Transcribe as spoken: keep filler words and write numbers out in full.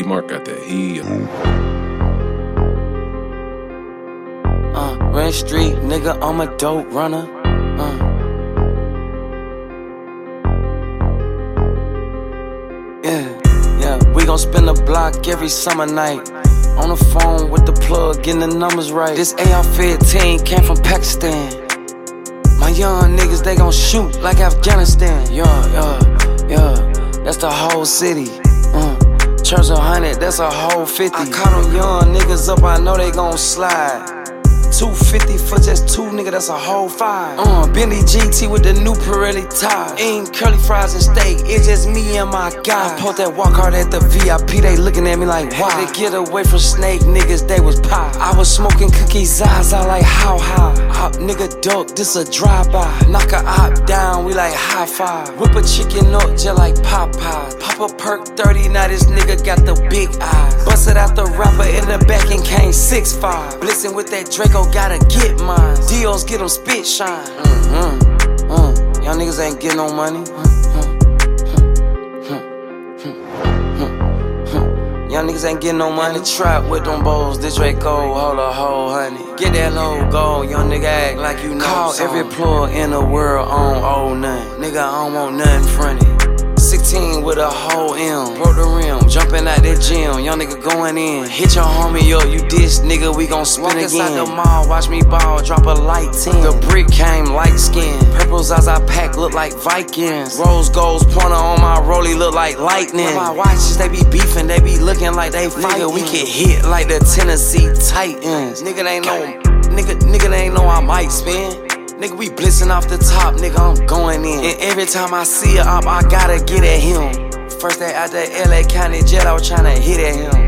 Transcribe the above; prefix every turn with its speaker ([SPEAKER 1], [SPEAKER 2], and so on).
[SPEAKER 1] T Mark got that heat.
[SPEAKER 2] Uh, Red Street, nigga, I'm a dope runner. Uh. Yeah, yeah, we gon' spin the block every summer night. On the phone with the plug, getting the numbers right. This A R fifteen came from Pakistan. My young niggas, they gon' shoot like Afghanistan. Yeah, yeah, yeah, that's the whole city. Uh, Church a hundred, that's a whole fifty. I caught them young niggas up, I know they gon' slide. two fifty for just two, nigga, that's a whole five. Uh, Bentley G T with the new Pirelli tie. Ain't curly fries and steak, it's just me and my guy. I pulled that walk hard at the V I P, they looking at me like, why? They get away from snake niggas, they was pie. I was smoking cookies, Zaza like how high. Hop nigga duck, this a drive-by. Knock a op down, we like high five. Whip a chicken up just like Popeye. Pop a perk thirty, now this nigga got the big eyes. Busted out the rapper in the back and came six five. Blitzing with that Draco, gotta get mine. Dios get them spit shine. Mm-hmm. Mm. Y'all niggas ain't getting no money. Y'all niggas ain't getting no money. Trap with them bowls, this Draco, hold a whole honey. Get that logo, young nigga act like you know. Call something. Every plug in the world on old nothing. Nigga, I don't want nothing fronty. sixteen with a whole M, broke the rim, jumping out that gym, young nigga going in. Hit your homie up, you diss, nigga, we gon' spin Walk again. Inside the mall, watch me ball, drop a light ten. The brick came light skin, purple Zaza pack look like Vikings. Rose gold pointer on my rollie look like lightning. When my watches, they be beefing, they be looking like they fighting. Nigga, we get hit like the Tennessee Titans. Nigga, they ain't know, nigga, nigga, they ain't know I might spin. Nigga, we blitzing off the top, nigga, I'm going in. And every time I see a op, I gotta get at him. First day out the L A County jail, I was tryna hit at him.